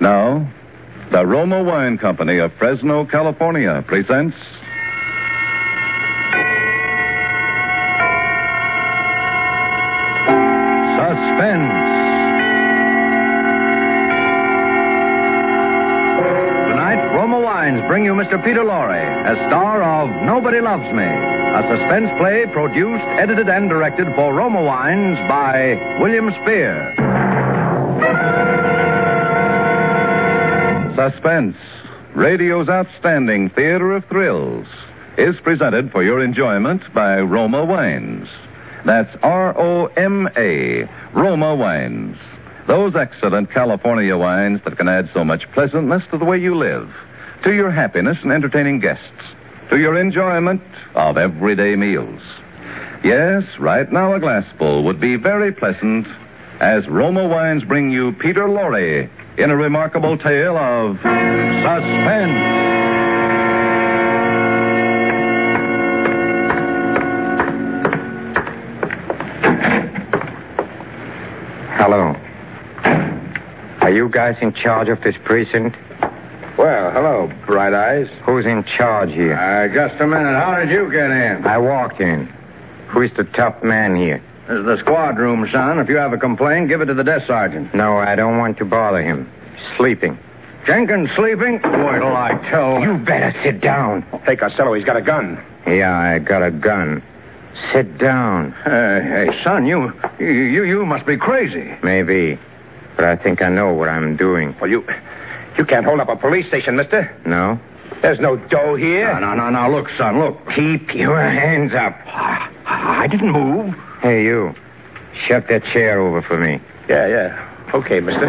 Now, the Roma Wine Company of Fresno, California presents Suspense. Tonight, Roma Wines bring you Mr. Peter Lorre as star of Nobody Loves Me, a suspense play produced, edited, and directed for Roma Wines by William Spear. Suspense, radio's outstanding theater of thrills, is presented for your enjoyment by Roma Wines. That's R-O-M-A, Roma Wines. Those excellent California wines that can add so much pleasantness to the way you live, to your happiness in entertaining guests, to your enjoyment of everyday meals. Yes, right now a glassful would be very pleasant as Roma Wines bring you Peter Lorre in a remarkable tale of suspense. Hello. Are you guys in charge of this precinct? Well, hello, Bright Eyes. Who's in charge here? Just a minute. How did you get in? I walked in. Who's the top man here? This is the squad room, son. If you have a complaint, give it to the desk sergeant. No, I don't want to bother him. He's sleeping. Jenkins sleeping? Wait till I tell... You better sit down. Hey, Costello, he's got a gun. Yeah, I got a gun. Sit down. Hey, son, you must be crazy. Maybe. But I think I know what I'm doing. Well, you can't hold up a police station, mister. No? There's no dough here. No. Look, son, look. Keep your hands up. I didn't move. Hey, you. Shut that chair over for me. Yeah. Okay, mister.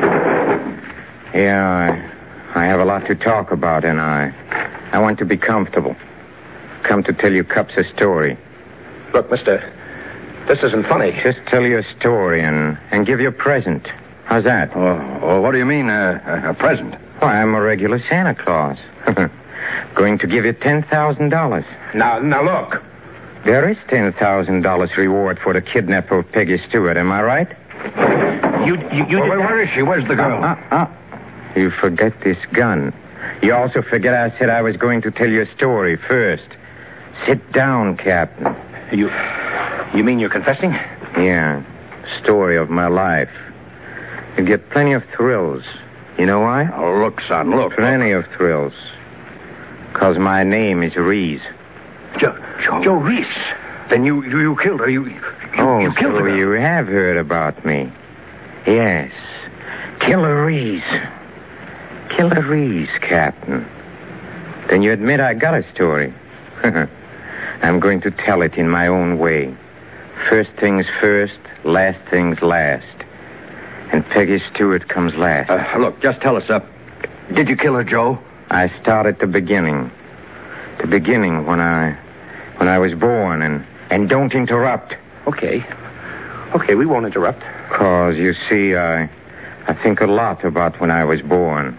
Yeah, I have a lot to talk about, and I want to be comfortable. Come to tell you cops a story. Look, mister, this isn't funny. Just tell you a story and give you a present. How's that? Oh, what do you mean, a present? Why, I'm a regular Santa Claus. Going to give you $10,000. Now, look. There is $10,000 reward for the kidnapper of Peggy Stewart, am I right? Where is she? Where's the girl? You forget this gun. You also forget I said I was going to tell you a story first. Sit down, Captain. You mean you're confessing? Yeah. Story of my life. You get plenty of thrills. You know why? Oh, look, son, look. Plenty of thrills. Because my name is Reese. Joe Reese. Then you killed her. You killed her. You have heard about me. Yes. Killer Reese. Killer Reese, Captain. Then you admit I got a story. I'm going to tell it in my own way. First things first, last things last. And Peggy Stewart comes last. Look, just tell us, did you kill her, Joe? I start at the beginning. The beginning when I was born, and don't interrupt. Okay, we won't interrupt. 'Cause, you see, I think a lot about when I was born.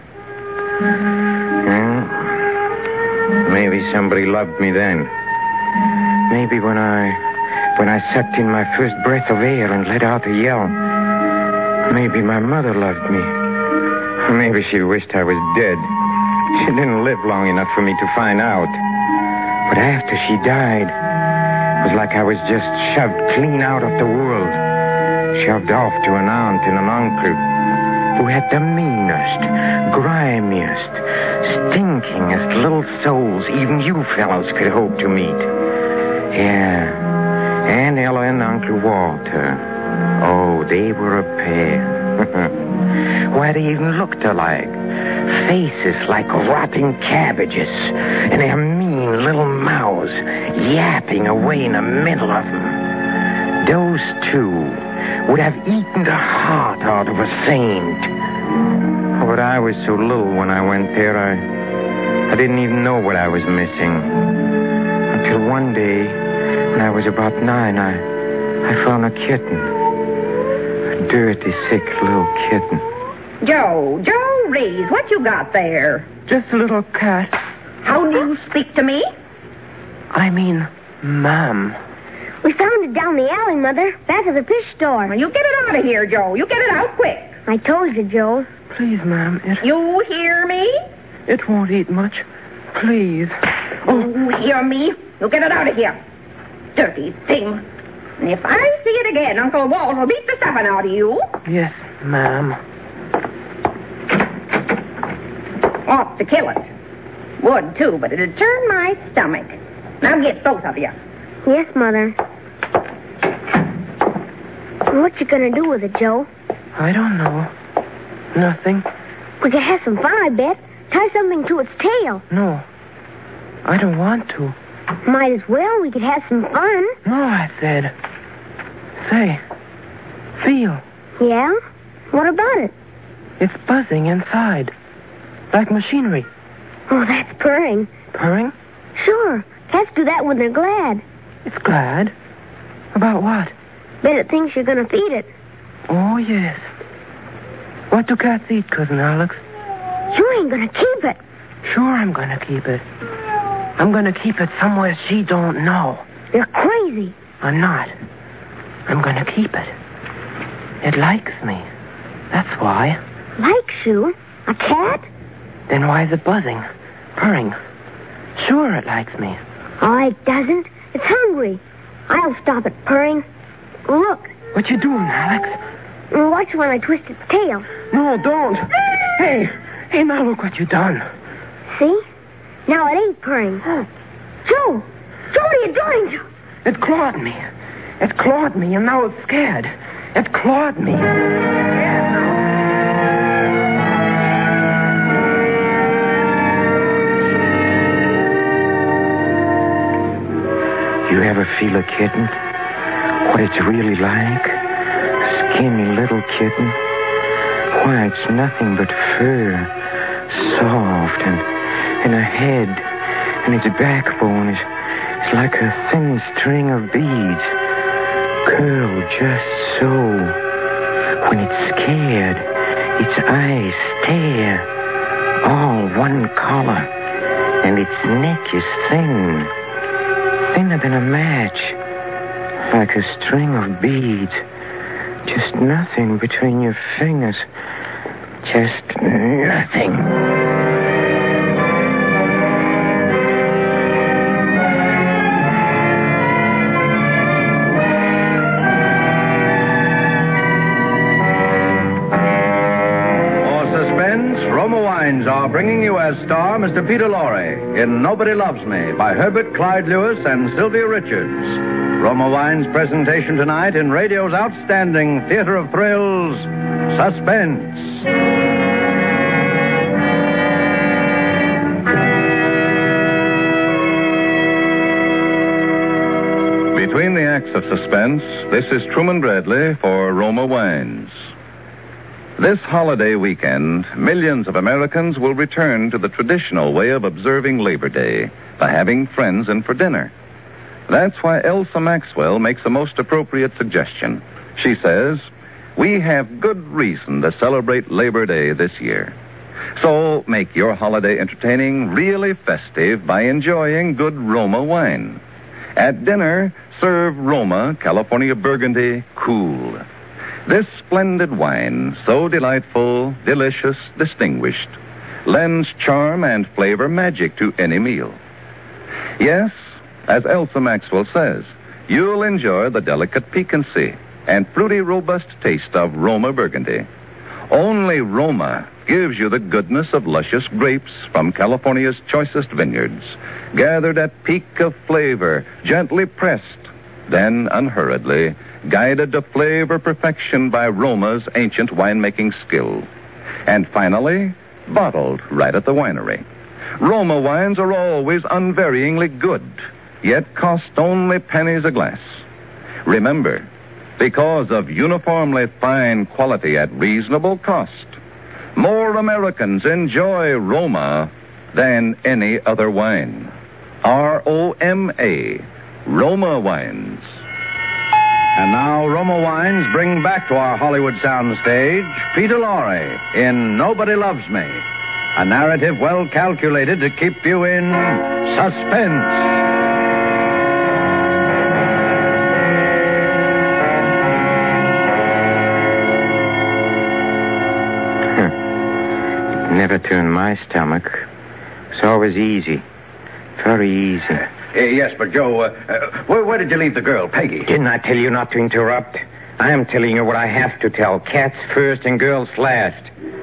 Maybe somebody loved me then. Maybe when I sucked in my first breath of air and let out a yell. Maybe my mother loved me. Maybe she wished I was dead. She didn't live long enough for me to find out. But after she died, it was like I was just shoved clean out of the world. Shoved off to an aunt and an uncle who had the meanest, grimiest, stinkingest little souls even you fellows could hope to meet. Yeah, Aunt Ella and Uncle Walter. Oh, they were a pair. Why, they even looked alike. Faces like rotting cabbages, and their mean little mouths yapping away in the middle of them. Those two would have eaten the heart out of a saint. But I was so little when I went there, I didn't even know what I was missing. Until one day, when I was about 9, I found a kitten. A dirty, sick little kitten. Joe Reese, what you got there? Just a little cat. How do you speak to me? I mean, Mom. We found it down the alley, Mother. Back of the fish store. You get it out of here, Joe. You get it out quick. I told you, Joe. Please, ma'am. You hear me? It won't eat much. Please. You hear me? You get it out of here. Dirty thing. And if I see it again, Uncle Walt will beat the stuffing out of you. Yes, ma'am. Ought to kill it. Would, too, but it'd turn my stomach. Now get both of you. Yes, Mother. What you gonna do with it, Joe? I don't know. Nothing. We could have some fun, I bet. Tie something to its tail. No. I don't want to. Might as well. We could have some fun. No, I said. Say. Feel. Yeah? What about it? It's buzzing inside. Like machinery. Oh, that's purring. Purring? Sure. Cats do that when they're glad. It's glad. About what? Bet it thinks you're gonna feed it. Oh, yes. What do cats eat, Cousin Alex? You ain't gonna keep it. Sure I'm gonna keep it. I'm gonna keep it somewhere she don't know. You're crazy. I'm not. I'm gonna keep it. It likes me. That's why. Likes you? A cat? Then why is it buzzing? Purring? Sure it likes me. Oh, it doesn't. It's hungry. I'll stop it purring. Look. What you doing, Alex? Watch when I twist its tail. No, don't. Hey, now look what you done. See? Now it ain't purring. Joe! Joe, what are you doing, Joe? It clawed me. It clawed me, and now it's scared. It clawed me. You ever feel a kitten? What it's really like? A skinny little kitten? Why, it's nothing but fur. Soft and a head. And its backbone is like a thin string of beads. Curled just so. When it's scared, its eyes stare. All one color. And its neck is thin. Thinner than a match. Like a string of beads. Just nothing between your fingers. Just nothing. Roma Wines are bringing you as star Mr. Peter Lorre in Nobody Loves Me by Herbert Clyde Lewis and Sylvia Richards. Roma Wines' presentation tonight in radio's outstanding theater of thrills, Suspense. Between the acts of suspense, this is Truman Bradley for Roma Wines. This holiday weekend, millions of Americans will return to the traditional way of observing Labor Day by having friends in for dinner. That's why Elsa Maxwell makes a most appropriate suggestion. She says, we have good reason to celebrate Labor Day this year. So make your holiday entertaining really festive by enjoying good Roma wine. At dinner, serve Roma California Burgundy Cool. This splendid wine, so delightful, delicious, distinguished, lends charm and flavor magic to any meal. Yes, as Elsa Maxwell says, you'll enjoy the delicate piquancy and fruity, robust taste of Roma Burgundy. Only Roma gives you the goodness of luscious grapes from California's choicest vineyards, gathered at peak of flavor, gently pressed, then unhurriedly guided to flavor perfection by Roma's ancient winemaking skill. And finally, bottled right at the winery. Roma wines are always unvaryingly good, yet cost only pennies a glass. Remember, because of uniformly fine quality at reasonable cost, more Americans enjoy Roma than any other wine. R-O-M-A, Roma Wines. And now Roma Wines bring back to our Hollywood soundstage Peter Lorre in Nobody Loves Me, a narrative well calculated to keep you in suspense. Never turned my stomach. It's always easy. Very easy. Yes, but Joe, where did you leave the girl, Peggy? Didn't I tell you not to interrupt? I am telling you what I have to tell. Cats first and girls last.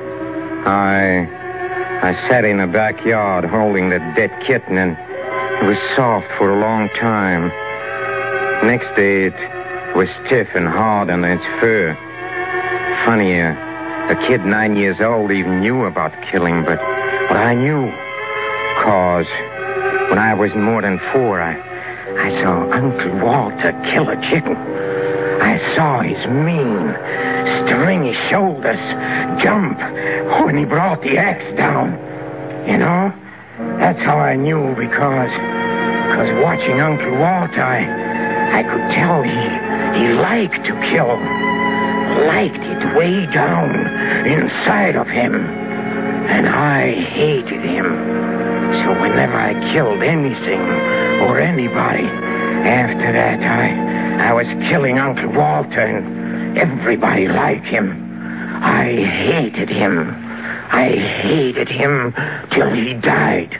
I sat in the backyard holding the dead kitten, and it was soft for a long time. Next day, it was stiff and hard under its fur. Funny, a kid 9 years old even knew about killing, but I knew. 'Cause when I was more than 4, I saw Uncle Walter kill a chicken. I saw his mean, stringy shoulders jump when he brought the axe down. You know, that's how I knew, because watching Uncle Walter, I could tell he liked to kill. Liked it way down inside of him. And I hated him. So whenever I killed anything or anybody, after that, I was killing Uncle Walter, and everybody liked him. I hated him. I hated him till he died.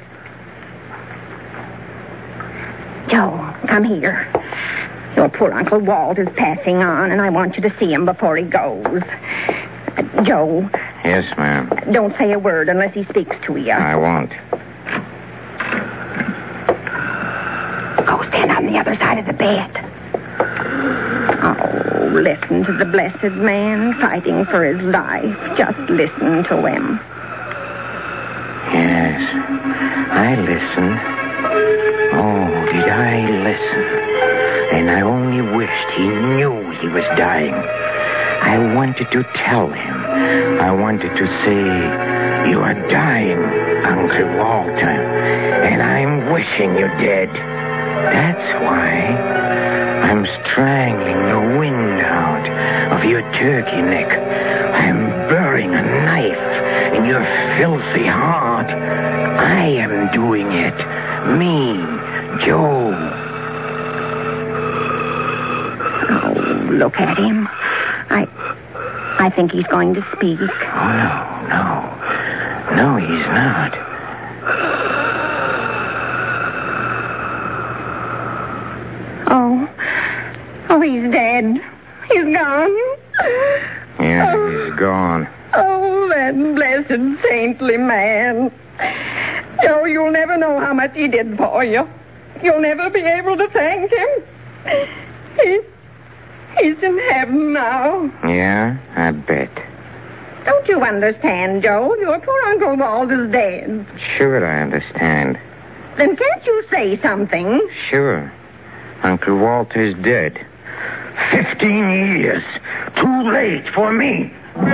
Joe, come here. Your poor Uncle Walt is passing on, and I want you to see him before he goes. Joe. Yes, ma'am. Don't say a word unless he speaks to you. I won't. Go stand on the other side of the bed. Oh, listen to the blessed man fighting for his life. Just listen to him. Yes, I listened. Oh, did I listen? And I only wished he knew he was dying. I wanted to tell him. I wanted to say, "You are dying, Uncle Walter, and I'm wishing you dead." That's why I'm strangling the wind out of your turkey neck. I'm burying a knife in your filthy heart. I am doing it. Me, Joe. Oh, look at him. I think he's going to speak. Oh, no, he's not. Oh, he's dead. He's gone. Yeah, he's gone. Oh, that blessed saintly man. Joe, you'll never know how much he did for you. You'll never be able to thank him. He's in heaven now. Yeah, I bet. Don't you understand, Joe? Your poor Uncle Walt is dead. Sure, I understand. Then can't you say something? Sure. Uncle Walter's dead. 15 years. Too late for me.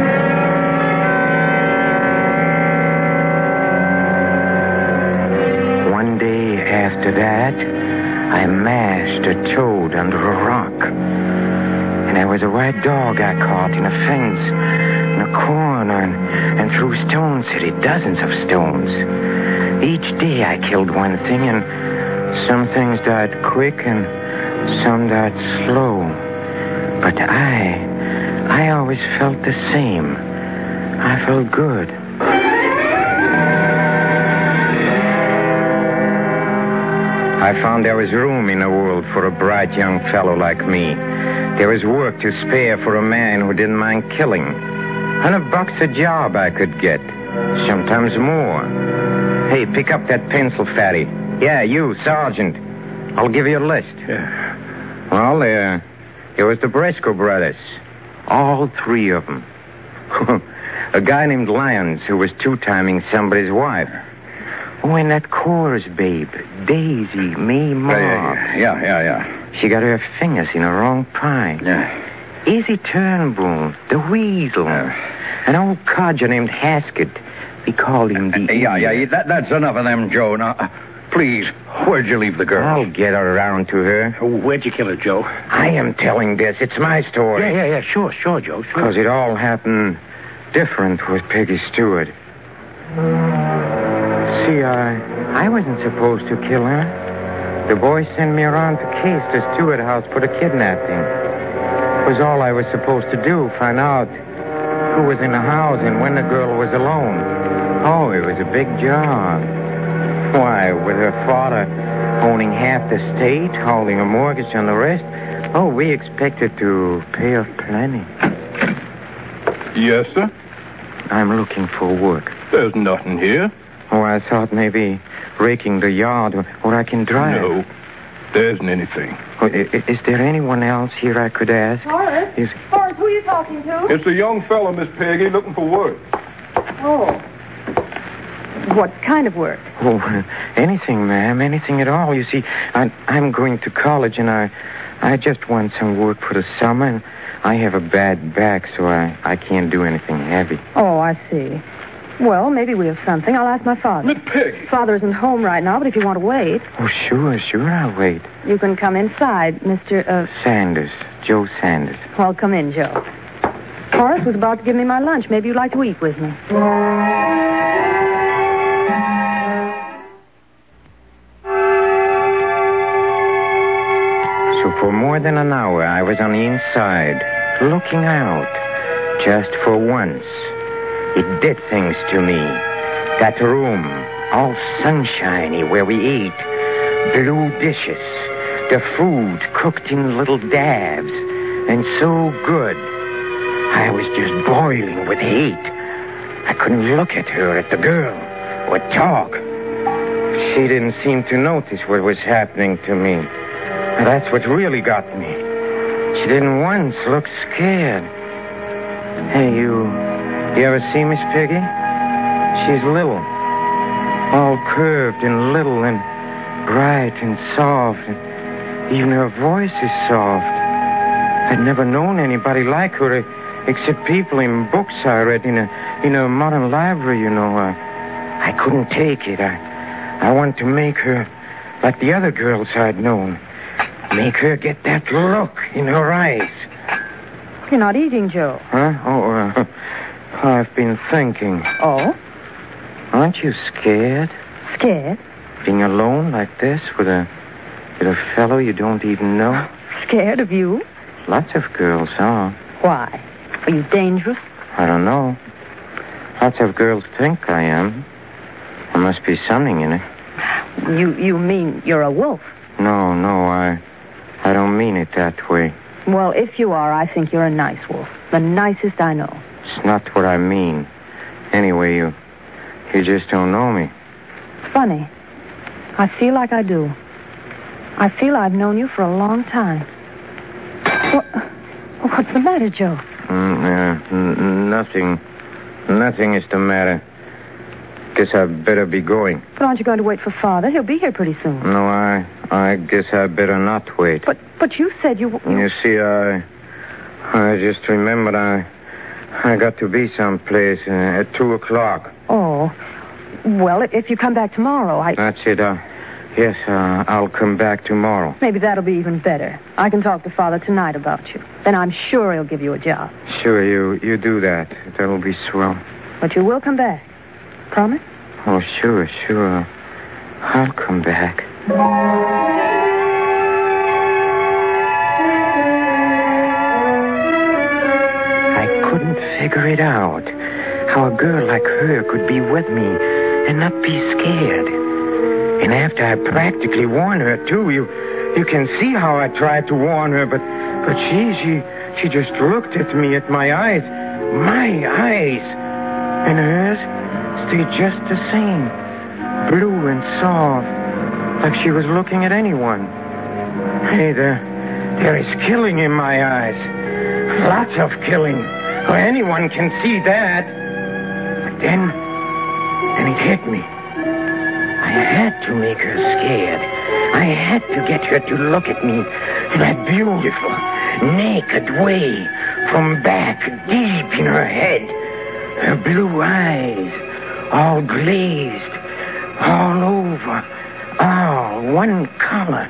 One day after that, I mashed a toad under a rock. And there was a white dog I caught in a fence, in a corner, and threw stones at it, dozens of stones. Each day I killed one thing, and some things died quick, and some died slow. But I always felt the same. I felt good. I found there was room in the world for a bright young fellow like me. There was work to spare for a man who didn't mind killing. $100 a job I could get. Sometimes more. Hey, pick up that pencil, Fatty. Yeah, you, Sergeant. I'll give you a list. Yeah. Well, there was the Briscoe brothers. All 3 of them. A guy named Lyons who was 2-timing somebody's wife. Oh, and that chorus babe, Daisy Mae Marks. Yeah. She got her fingers in the wrong pie. Yeah. Izzy Turnbull, the weasel. An old codger named Haskett. We called him the... Yeah, that's enough of them, Joe. Now, please, where'd you leave the girl? I'll get her around to her. Where'd you kill her, Joe? I am telling this. It's my story. Yeah, sure, Joe, sure. Because it all happened different with Peggy Stewart. See, I wasn't supposed to kill her. The boys sent me around to case the Stewart house for the kidnapping. It was all I was supposed to do, find out who was in the house and when the girl was alone. Oh, it was a big job. Why, with her father owning half the state, holding a mortgage on the rest, we expected to pay off plenty. Yes, sir? I'm looking for work. There's nothing here. Oh, I thought maybe raking the yard, or I can drive. No, there isn't anything. Oh, is there anyone else here I could ask? Horace? Horace, who are you talking to? It's a young fellow, Miss Peggy, looking for work. Oh. What kind of work? Oh, anything, ma'am, anything at all. You see, I'm going to college, and I just want some work for the summer, and I have a bad back, so I can't do anything heavy. Oh, I see. Well, maybe we have something. I'll ask my father. Miss Peggy. Father isn't home right now, but if you want to wait... Oh, sure, I'll wait. You can come inside, Mr. Sanders. Joe Sanders. Well, come in, Joe. Horace was about to give me my lunch. Maybe you'd like to eat with me. So for more than an hour, I was on the inside, looking out, just for once. It did things to me. That room, all sunshiny where we ate, blue dishes, the food cooked in little dabs, and so good. I was just boiling with hate. I couldn't look at her, at the girl, or talk. She didn't seem to notice what was happening to me. And that's what really got me. She didn't once look scared. Hey, you ever see Miss Peggy? She's little. All curved and little and bright and soft. And even her voice is soft. I'd never known anybody like her except people in books I read in a modern library, you know. I couldn't take it. I want to make her like the other girls I'd known. Make her get that look in her eyes. You're not eating, Joe. Huh? Oh, I've been thinking. Oh? Aren't you scared? Scared? Being alone like this with a fellow you don't even know? Scared of you? Lots of girls are. Why? Are you dangerous? I don't know. Lots of girls think I am. There must be something in it. You mean you're a wolf? No, I don't mean it that way. Well, if you are, I think you're a nice wolf. The nicest I know. It's not what I mean. Anyway, you just don't know me. Funny. I feel like I do. I feel I've known you for a long time. What's the matter, Joe? Nothing. Nothing is the matter. Guess I'd better be going. But aren't you going to wait for Father? He'll be here pretty soon. No, I guess I'd better not wait. But you said you... You see, I just remembered I got to be someplace at 2:00. Oh. Well, if you come back tomorrow, That's it. Yes, I'll come back tomorrow. Maybe that'll be even better. I can talk to Father tonight about you. Then I'm sure he'll give you a job. Sure, you do that. That'll be swell. But you will come back. Promise? Oh, sure. I'll come back. I couldn't figure it out. How a girl like her could be with me and not be scared. And after I practically warned her, too, you can see how I tried to warn her, but she just looked at me, at my eyes. My eyes. And hers stayed just the same. Blue and soft. Like she was looking at anyone. Hey, there is killing in my eyes. Lots of killing. Well, anyone can see that. But then it hit me. I had to make her scared. I had to get her to look at me in that beautiful, naked way. From back, deep in her head. Her blue eyes, all glazed, all over, all one color.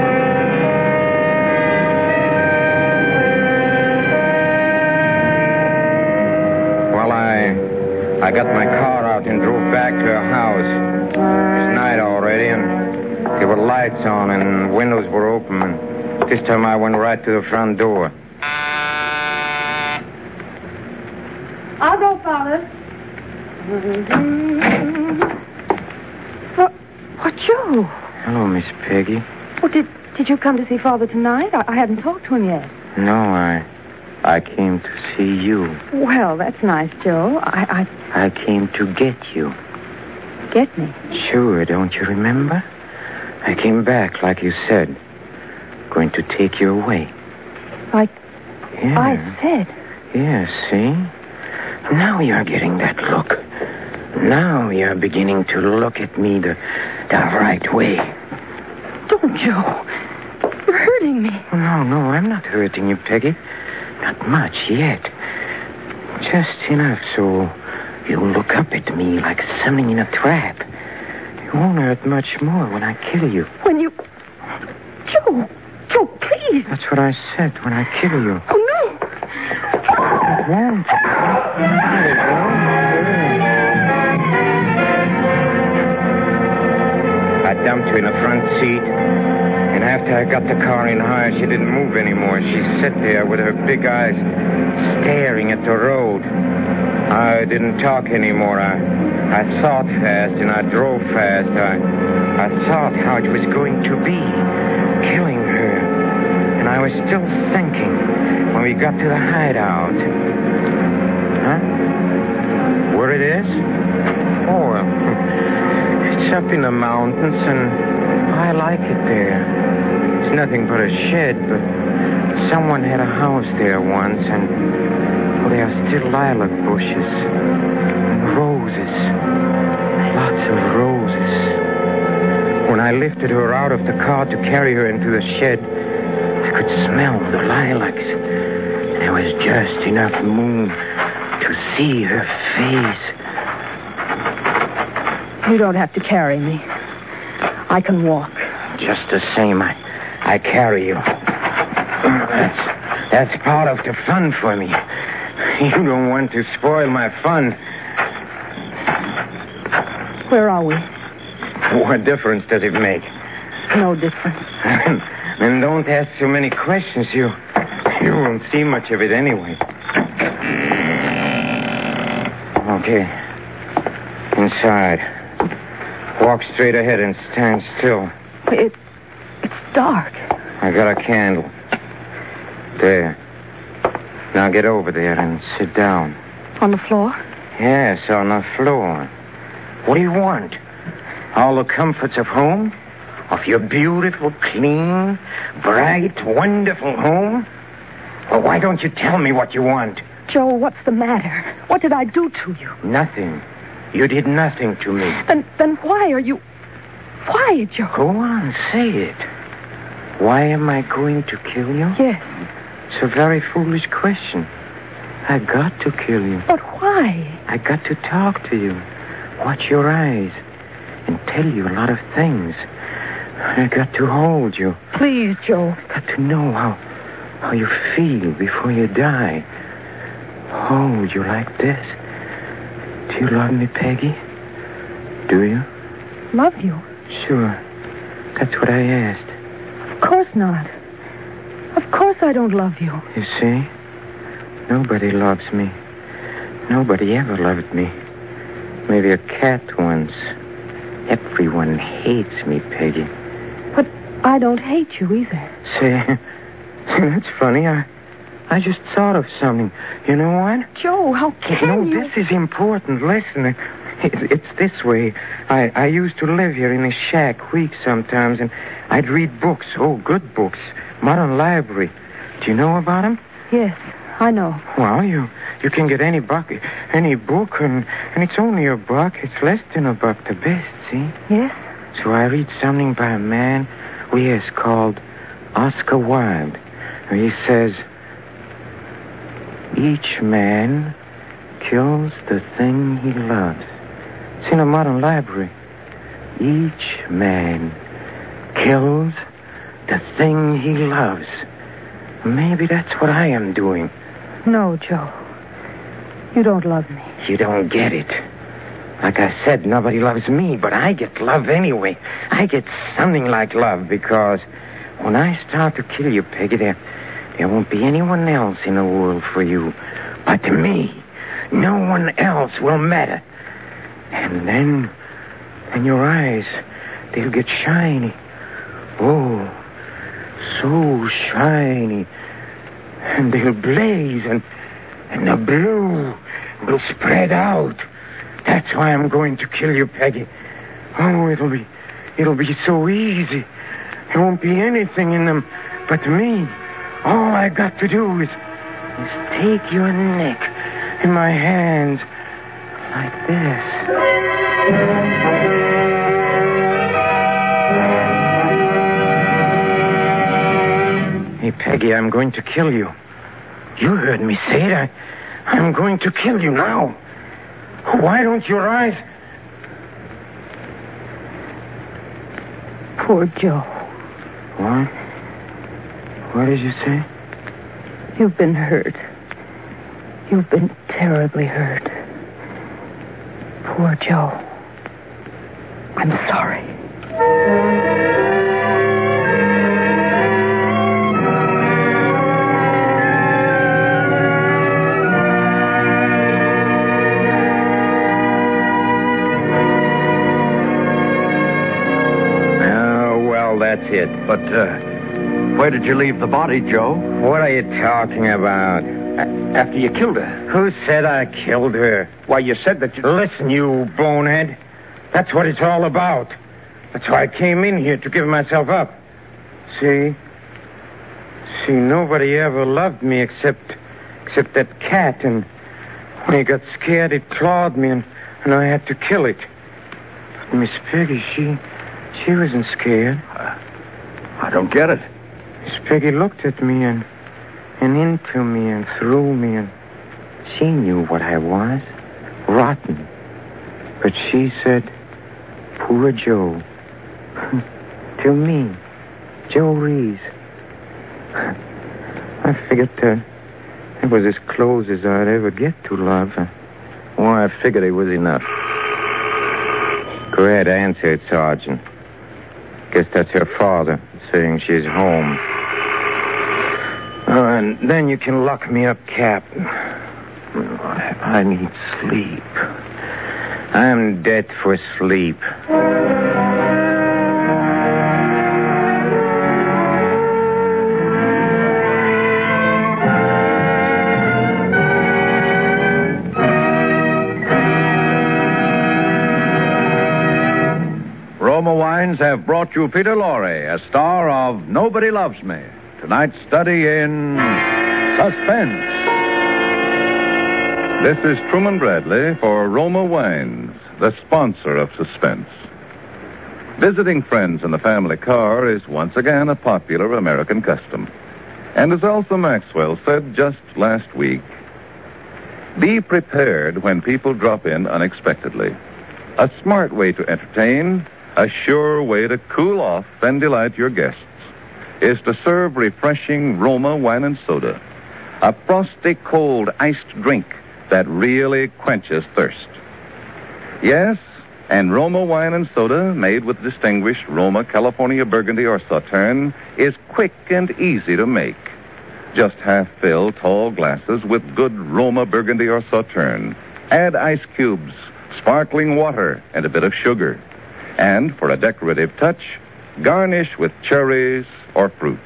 Well, I got my car out and drove back to her house. It was night already, and there were lights on, and windows were open, and this time I went right to the front door. I'll go, Father. What, Joe? Hello, Miss Peggy. Well, did you come to see Father tonight? I hadn't talked to him yet. No, I came to see you. Well, that's nice, Joe. I came to get you. Get me? Sure, don't you remember? I came back, like you said. Going to take you away. Like yeah. I said? Yes, see? Now you're getting that look. Now you're beginning to look at me the right way. Don't, Joe. You're hurting me. No, I'm not hurting you, Peggy. Not much yet. Just enough so you'll look up at me like something in a trap. You won't hurt much more when I kill you. When you... Joe, please. That's what I said, when I kill you. Oh, no. It won't. I dumped her in the front seat, and after I got the car in high, she didn't move anymore. She sat there with her big eyes staring at the road. I didn't talk anymore. I thought fast, and I drove fast. I thought how it was going to be, killing her. And I was still thinking when we got to the hideout. Huh? Where it is? Oh, it's up in the mountains, and I like it there. It's nothing but a shed, but someone had a house there once, and there are still lilac bushes and roses. Lots of roses. When I lifted her out of the car to carry her into the shed, I could smell the lilacs. There was just enough moon to see her face. You don't have to carry me. I can walk. Just the same, I carry you. That's part of the fun for me. You don't want to spoil my fun. Where are we? What difference does it make? No difference. Then don't ask so many questions. You won't see much of it anyway. Okay. Inside. Walk straight ahead and stand still. It's dark. I got a candle. There. Now get over there and sit down. On the floor? Yes, on the floor. What do you want? All the comforts of home? Of your beautiful, clean, bright, wonderful home? Well, why don't you tell me what you want? Joe, what's the matter? What did I do to you? Nothing. You did nothing to me. Then why are you... Why, Joe? Go on, say it. Why am I going to kill you? Yes. It's a very foolish question. I got to kill you. But why? I got to talk to you, watch your eyes, and tell you a lot of things. I got to hold you. Please, Joe. Got to know how you feel before you die. Hold you like this. Do you love me, Peggy? Do you? Love you? Sure. That's what I asked. Of course not. Of course I don't love you. You see? Nobody loves me. Nobody ever loved me. Maybe a cat once. Everyone hates me, Peggy. But I don't hate you either. See, that's funny. I just thought of something. You know what? Joe, how can you... No, this is important. Listen, it's this way. I used to live here in a shack weeks sometimes, and I'd read books. Oh, good books. Modern library. Do you know about them? Yes, I know. Well, you can get any book, and it's only $1. It's less than $1, the best, see? Yes? So I read something by a man, called Oscar Wilde. He says, each man kills the thing he loves. It's in a modern library. Each man kills the thing he loves. Maybe that's what I am doing. No, Joe. You don't love me. You don't get it. Like I said, nobody loves me, but I get love anyway. I get something like love because when I start to kill you, Peggy, there won't be anyone else in the world for you but me. No one else will matter. And then your eyes, they'll get shiny. Oh, so shiny. And they'll blaze, and the blue will spread out. That's why I'm going to kill you, Peggy. Oh, it'll be so easy. There won't be anything in them but me. All I got to do is take your neck in my hands like this. Hey, Peggy, I'm going to kill you. You heard me say it. I'm going to kill you now. Why don't your eyes... Poor Joe. What? What did you say? You've been hurt. You've been terribly hurt. Poor Joe. I'm sorry. That's it. But, where did you leave the body, Joe? What are you talking about? After you killed her. Who said I killed her? Why, you said that you... Listen, you bonehead. That's what it's all about. That's why I came in here, to give myself up. See, nobody ever loved me except that cat. And when he got scared, it clawed me, and I had to kill it. But Miss Peggy, she wasn't scared. I don't get it. Miss Peggy looked at me and into me and through me, and she knew what I was. Rotten. But she said, poor Joe. To me, Joe Reese. I figured that was as close as I'd ever get to love. Well, I figured it was enough. Go ahead, answer it, Sergeant. Guess that's her father saying she's home. And then you can lock me up, Captain. I need sleep. I'm dead for sleep. Roma Wines have brought you Peter Lorre, a star of Nobody Loves Me. Tonight's study in suspense. This is Truman Bradley for Roma Wines, the sponsor of Suspense. Visiting friends in the family car is once again a popular American custom. And as Elsa Maxwell said just last week, be prepared when people drop in unexpectedly. A smart way to entertain, a sure way to cool off and delight your guests, is to serve refreshing Roma wine and soda, a frosty cold iced drink that really quenches thirst. Yes, and Roma wine and soda, made with distinguished Roma California Burgundy or Sauterne, is quick and easy to make. Just half-fill tall glasses with good Roma Burgundy or Sauterne. Add ice cubes, sparkling water, and a bit of sugar. And for a decorative touch, garnish with cherries or fruit.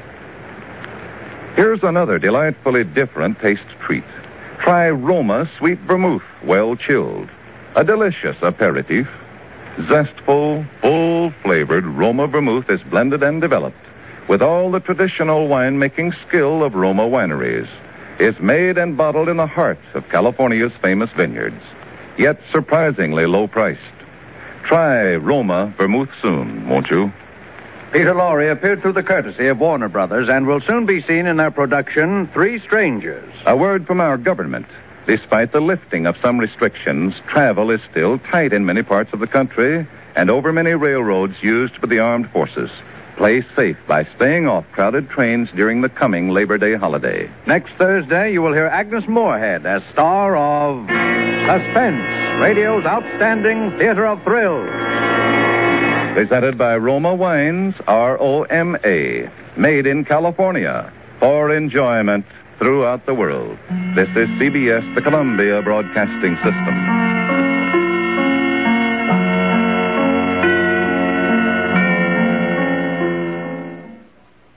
Here's another delightfully different taste treat. Try Roma Sweet Vermouth, well chilled. A delicious aperitif. Zestful, full-flavored Roma Vermouth is blended and developed with all the traditional winemaking skill of Roma wineries. It's made and bottled in the heart of California's famous vineyards, yet surprisingly low-priced. Try Roma Vermouth soon, won't you? Peter Lorre appeared through the courtesy of Warner Brothers and will soon be seen in their production, Three Strangers. A word from our government. Despite the lifting of some restrictions, travel is still tight in many parts of the country and over many railroads used by the armed forces. Play safe by staying off crowded trains during the coming Labor Day holiday. Next Thursday, you will hear Agnes Moorehead as star of Suspense, radio's outstanding theater of thrills. Presented by Roma Wines, R-O-M-A, made in California for enjoyment throughout the world. This is CBS, the Columbia Broadcasting System.